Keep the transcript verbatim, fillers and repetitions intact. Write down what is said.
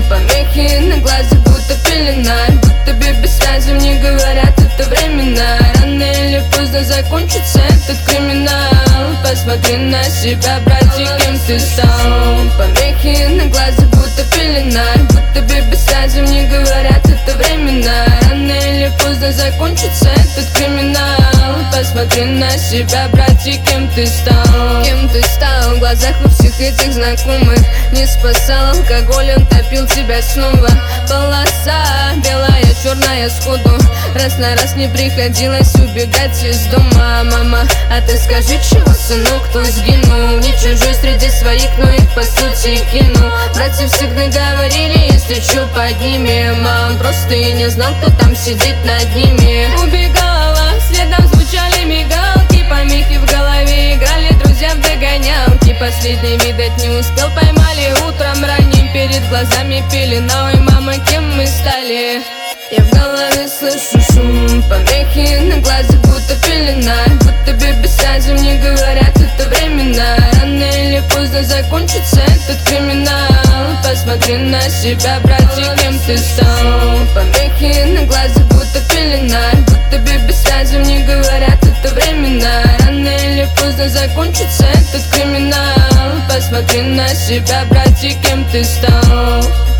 Помехи на глазах, будто пелена, будто бы без связи мне говорят, это временно. Рано или поздно закончится этот криминал. Посмотри на себя, братик, кем ты стал. Помехи на глазах, будто пелена, будто бы без связи мне говорят, это временно. Рано или поздно закончится этот криминал. Посмотри на себя, братик, кем ты стал. Кем ты стал в глазах у всех этих знакомых. Не спасал алкоголь, он топил тебя снова. Полоса белая, черная сходу. Раз на раз не приходилось убегать из дома. Мама, а ты скажи, чего, сынок, кто сгинул? Не чужой среди своих, но их по сути кинул. Братья всегда говорили, если чё, поднимем. Мам, просто и не знал, кто там сидит над ними. Убегала, следом звучали мигалки. Помехи в голове играли, друзья в догонялки. Последний, видать, не успел, поймали утром ранним. Перед глазами пелена, ой, мама, кем мы стали? Я в голове слышу шум, помехи на глазах, будто пелена, будто бы без связи мне говорят, это временно. Рано или поздно закончится этот криминал. Посмотри на себя, братик, кем ты стал. Помехи на глазах, будто пелена, будто бы без связи мне говорят, это временно. Рано или поздно закончится этот криминал. Посмотри на себя, братик, кем ты стал.